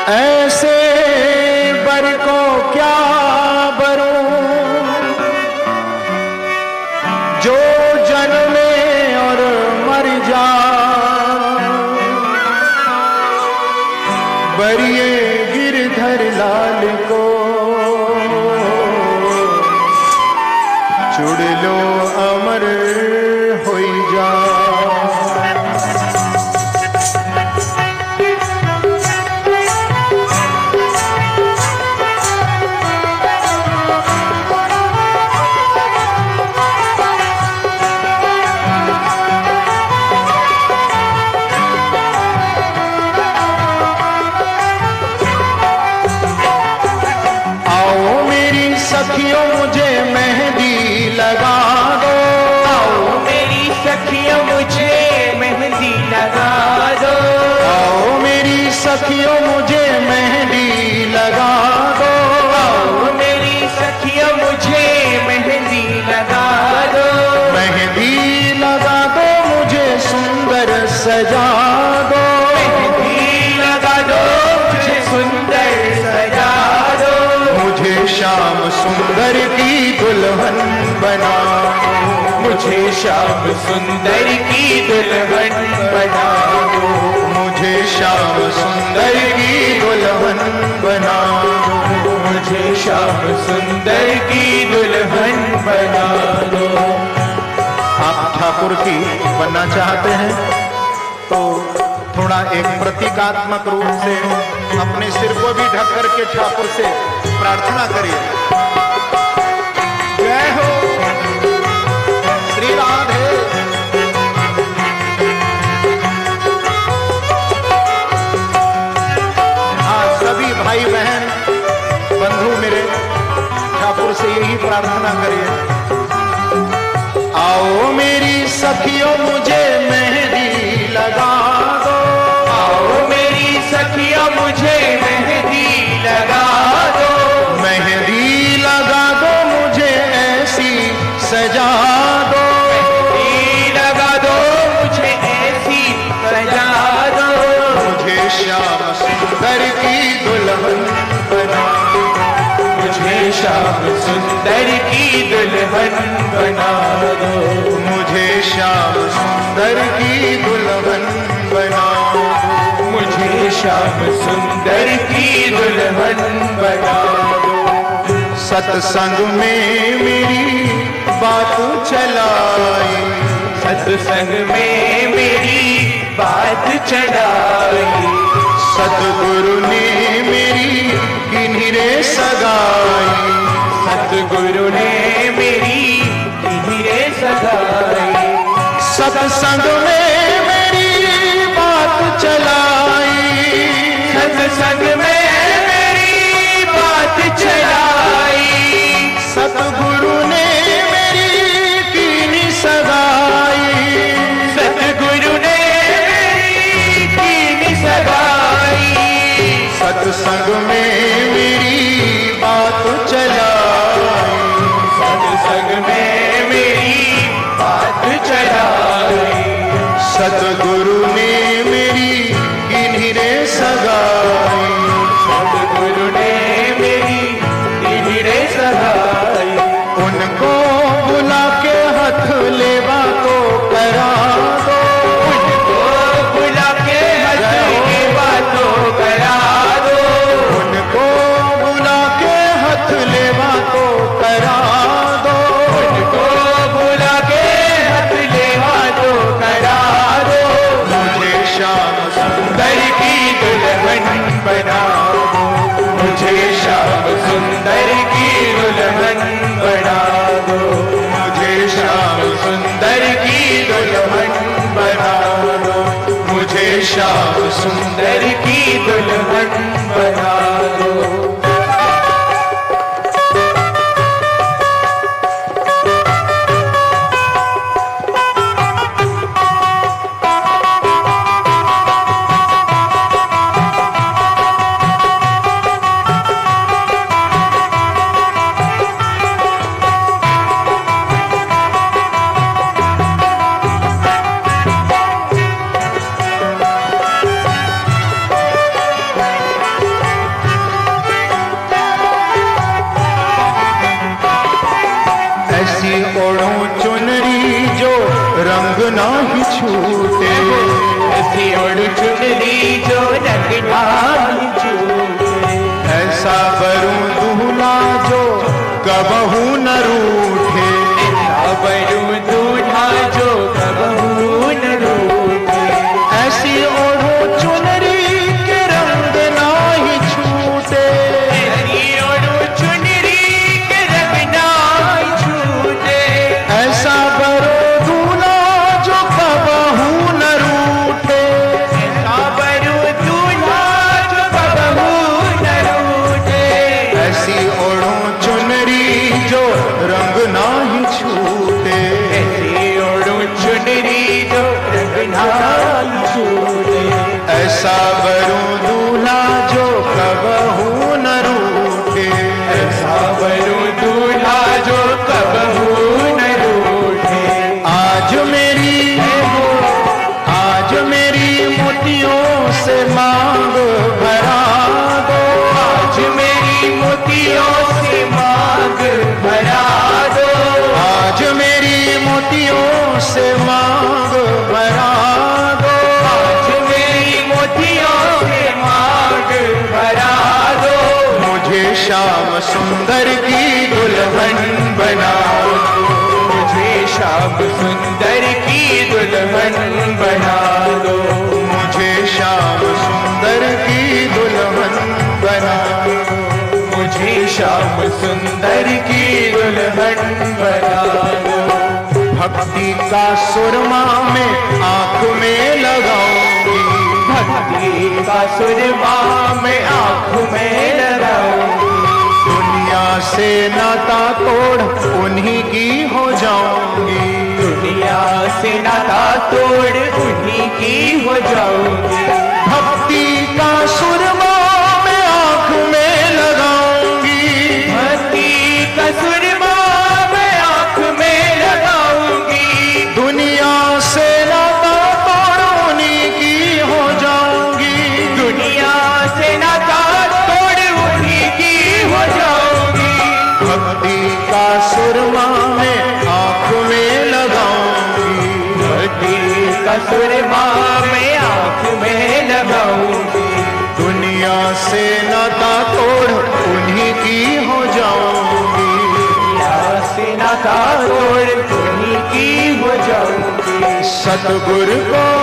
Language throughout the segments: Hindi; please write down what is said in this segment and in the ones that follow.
ऐसे बर को क्या बरूं जो जन्मे और मर जा, बरिए गिरधर लाल को चुड़ लो अमर होई जा। सखियों मुझे मेहंदी लगा दो, आओ मेरी सखियों मुझे मेहंदी लगा दो, आओ मेरी सखियों मुझे मेहंदी लगा दो, आओ मेरी सखियों मुझे मेहंदी लगा दो, मेहंदी लगा दो मुझे सुंदर सजा दो, मेहंदी लगा दो मुझे सुंदर सजा दो, मुझे श्याम सुंदर की दुल्हन बना, मुझे श्याम सुंदर की दुल्हन बना दो, मुझे श्याम सुंदर की दुल्हन बना दो, मुझे श्याम सुंदर की दुल्हन बना दो। आप ठाकुर की बनना चाहते हैं तो थोड़ा एक प्रतीकात्मक रूप से अपने सिर को भी ढक करके ठाकुर से प्रार्थना करिए। जय हो श्री राधे। हाँ, सभी भाई बहन बंधु मेरे ठाकुर से यही प्रार्थना करिए। आओ मेरी सखियों मुझे मेहंदी लगा दो, आओ मेरी सखियों मुझे मेहंदी लगा दो, मेहंदी लगा दो मुझे ऐसी सजा दो, मेहंदी लगा दो मुझे ऐसी सजा दो, मुझे श्याम सुंदर की दुल्हन बना, मुझे श्याम सुंदर की दुल्हन बना दो, मुझे श्याम सुंदर की दुल्हन बना दो, मुझे श्याम सुंदर की दुल्हन बना दो। सत्संग में मेरी बात चलाई, सत्संग में मेरी बात चलाई, सतगुरु ने मेरी किन्हीं रे सगाई, सतगुरु ने मेरी धीरे सगाई, सत्संग में मेरी बात चलाई, सत्संग में मेरी बात चलाई, सतगुरु ने मेरी कीनी सगाई, सतगुरु ने मेरी कीनी सगाई, सत्संग में मेरी बात चलाई, सत्संग में मेरी बात चलाई, सतगुरु ने मेरी किन्हीं रे सगाई, सतगुरु ने मेरी धीरे सगाई, उनको बुला के हाथ लेवा को करा दो, उनको बुला के हाथ लेवा तो करा दो, उनको बुला के हाथ लेवा को करा दो, उनको बुला के हाथ लेवा तो करा दो, मुझे श्याम सुंदर की दुल्हन बना दो, मुझे श्याम सुंदर की दुल्हन बना दो, मुझे श्याम सुंदर की दुल्हन बना दो, मुझे श्याम सुंदर की दुल्हन बना दो। छूटे। ऐसी ओढ़ चुनरी जो रंग नाही छूटे। ऐसा वरुण दूल्हा जो कबहू न रूठे। ऐसा वरुण दूल्हा जो कबहू न रूठे। ऐसी ओढ़ो चुनरी के रंग नाही छूटे। ऐसी ओढ़ो चुनरी के रंग नाही छूटे। ऐसा वरुण दूल्हा जो कबहू न रूठे। ऐसा वरुण दूल्हा जो कबहू न रूठे। ऐसी ओढ़ो चुनरी जो रंग नाही छूटे। ऐसी ओढ़ो चुनरी जो रंग नाही छूटे। ऐसा वरुण दूल्हा जो कबहू न रूठे। ऐसा वरुण दूल्हा जो कबहू न रूठे। आज मेरी मोतियों से मांग भरा दो। आज मेरी मोतियों से मांग भरा दो। आज मेरी मोतियों से मांग भरा दो। आज मेरी मोतियों से मांग भरा दो। मुझे श्याम सुंदर की दुल्हन बना दो। मुझे श्याम सुंदर की दुल्हन बना दो। मुझे श्याम सुंदर की दुल्हन बना दो। मुझे श्याम सुंदर की दुल्हन बना दो। भक्ति का सुरमा में आंख में लगाऊंगी। भक्ति का सुरमा में आंख में लगाऊंगी। दुनिया से नाता तोड़ उन्हीं की हो जाऊंगी। दुनिया से नाता तोड़ उन्हीं की हो जाऊंगी। भक्ति का सुरमा में आंख में लगाऊंगी। भक्ति का सुरमा में आंख में लगाऊंगी। दुनिया से नाता तोड़ उन्हीं की हो जाऊंगी। दुनिया से नाता तोड़ उन्हीं की हो जाऊंगी। भक्ति का सुरमा में आंख में लगाऊंगी। भक्ति का सुरमा में आंख में लगाऊंगी। दुनिया से नाता तोड़ उन्हीं की हो जाऊंगी। दुनिया से नाता तोड़ उन्हीं की हो जाऊंगी। सतगुरु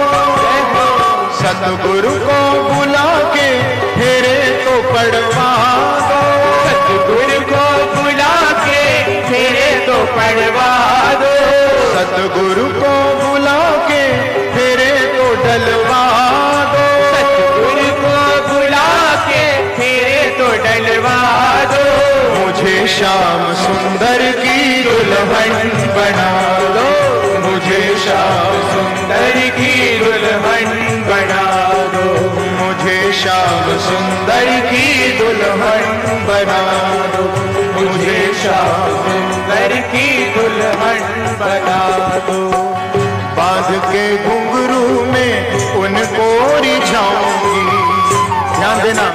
को बुला के फेरे तो पड़वा दो। सतगुरु को बुला के फेरे तो पड़वा दो। सतगुरु को बुला के फेरे तो डलवा दो। सतगुरु को बुला के फेरे तो डलवा दो। मुझे श्याम सुंदर की दुल्हन बना दो। मुझे श्याम सुंदर की दुल्हन बना दो। मुझे श्याम सुंदर की दुल्हन बना दो। मुझे श्याम सुंदर की दुल्हन बना दो। बांध के घुंघरू में उनको रिझाऊंगी। ध्यान देना,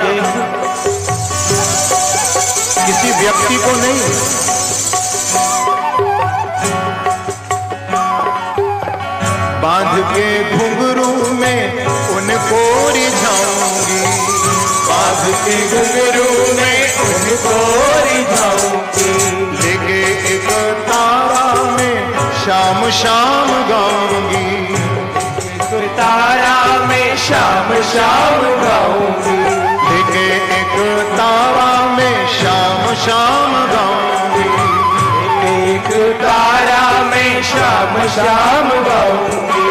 किसी व्यक्ति को नहीं, बांध के घुंघरू में उनको रिझाऊंगी। बांध के घुंघरू में उनको रिझाऊंगी। लेके एक तारा में शाम शाम गाऊंगी। तारा में शाम शाम गाऊंगी। लेके एक तारा में शाम शाम गाऊंगी। एक तारा में शाम शाम गाऊंगी।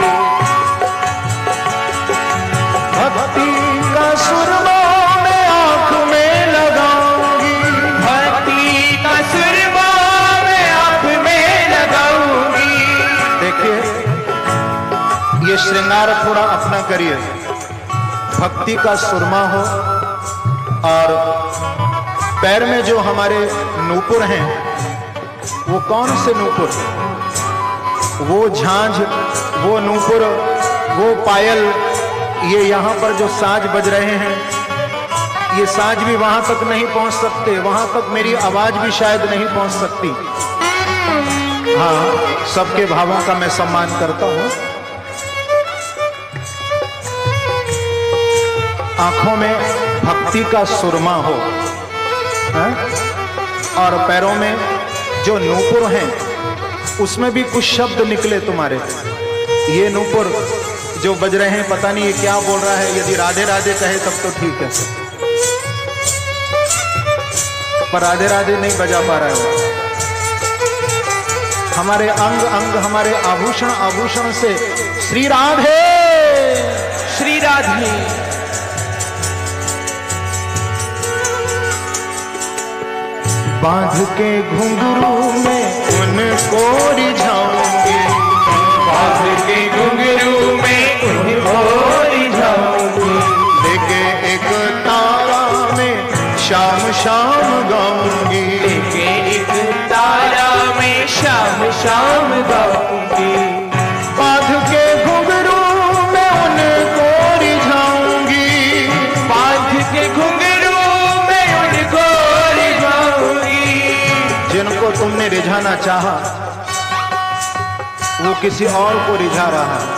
भक्ति का सुरमा में आंख में लगाऊंगी। भक्ति का सुरमा में आंख में लगाऊंगी। देखिए, ये श्रृंगार थोड़ा अपना करिए। भक्ति का सुरमा हो और पैर में जो हमारे नूपुर हैं, वो कौन से नूपुर? वो झांझ, वो नूपुर, वो पायल, ये यहाँ पर जो साज बज रहे हैं, ये साज भी वहां तक नहीं पहुंच सकते। वहां तक मेरी आवाज भी शायद नहीं पहुंच सकती। हाँ, सबके भावों का मैं सम्मान करता हूं। आंखों में भक्ति का सुरमा हो, है? और पैरों में जो नूपुर हैं उसमें भी कुछ शब्द निकले तुम्हारे। ये नूपुर जो बज रहे हैं पता नहीं ये क्या बोल रहा है, यदि राधे राधे कहे तब तो ठीक है, पर राधे राधे नहीं बजा पा रहा है। हमारे अंग अंग हमारे आभूषण आभूषण से श्री राधे श्री राधे। बांध के घुंघरू में उनको रिझाऊंगी, बांध के घुंघरू में उनको रिझाऊंगी, लेके एक तारा में शाम शाम गाऊंगी, लेके एक तारा में शाम शाम गाऊंगी। बांध के घुंघरू में उनको रिझाऊंगी, बांध के घुंघरू में उनको रिझाऊंगी। जिनको तुमने रिझाना चाहा वो किसी और को रिझा रहा है,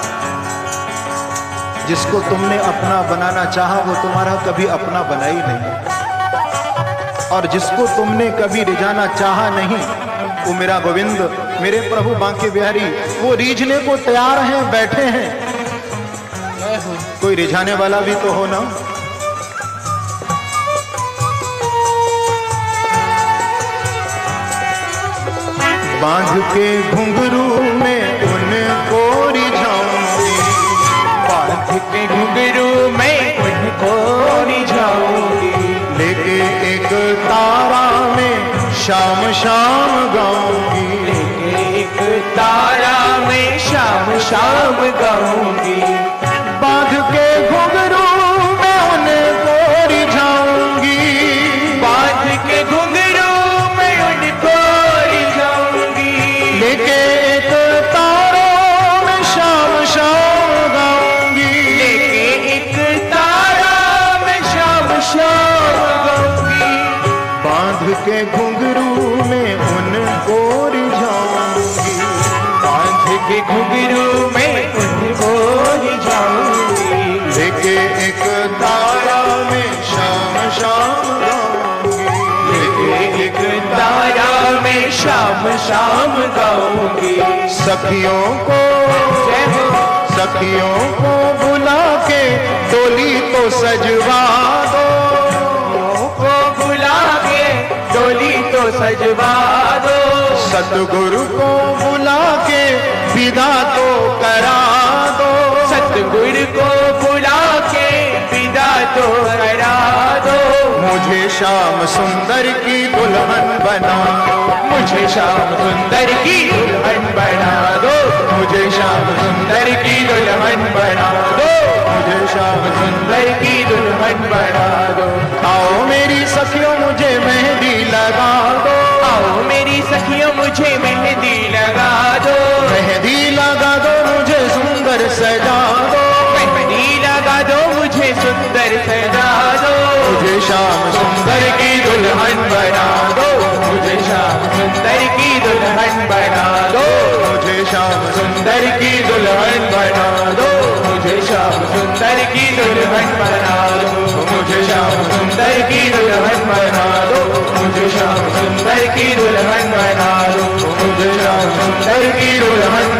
जिसको तुमने अपना बनाना चाहा वो तुम्हारा कभी अपना बना ही नहीं, और जिसको तुमने कभी रिझाना चाहा नहीं वो मेरा गोविंद मेरे प्रभु बांके बिहारी वो रीझने को तैयार हैं, बैठे हैं। कोई रिझाने वाला भी तो हो ना। बांध के घुंघरू में उनको रिझाऊंगी, बांध के घुंघरू में उनको रिझाऊंगी, लेके एक तारा में शाम शाम गाऊंगी, लेके एक तारा में शाम शाम गाऊंगी। बांध के घुंघरू में उनको रिझाऊंगी, बांध के घुंघरू में उनको रिझाऊंगी, लेके एक तारा में शाम शाम गाऊंगी, लेके एक तारा में शाम शाम गाऊंगी। बांध के घुंघरू में उनको रिझाऊंगी, बांध के घुंघरू में उनको रिझाऊंगी, लेके एक तारा में शाम शाम गाऊंगी, लेके एक तारा में शाम शाम गाऊंगी। सखियों को जय हो। सखियों को बुला के डोली तो सजवा दो, को बुला के डोली तो सजवा दो, सतगुरु को बुला के विदा तो करा दो, सतगुरु को बुला के विदा तो करा दो। मुझे श्याम सुंदर की दुल्हन बना दो, मुझे श्याम सुंदर की दुल्हन बना दो, मुझे श्याम सुंदर की दुल्हन बना दो, मुझे श्याम सुंदर की दुल्हन बना दो। आओ मेरी सखियों मुझे मेहंदी लगा दो, आओ मेरी सखियों मुझे मेहंदी लगा दो, मेहंदी लगा दो मुझे सुंदर सजा दो, मेहंदी लगा दो मुझे सुंदर सजा दो। मुझे श्याम सुंदर की दुल्हन बना दो, मुझे श्याम सुंदर की दुल्हन बना दो, मुझे श्याम सुंदर की दुल्हन बना दो, मुझे श्याम सुंदर की दुल्हन बना दो, मुझे श्याम सुंदर की दुल्हन बना दो, मुझे श्याम सुंदर की दुल्हन बना दो, मुझे श्याम सुंदर की दुल्हन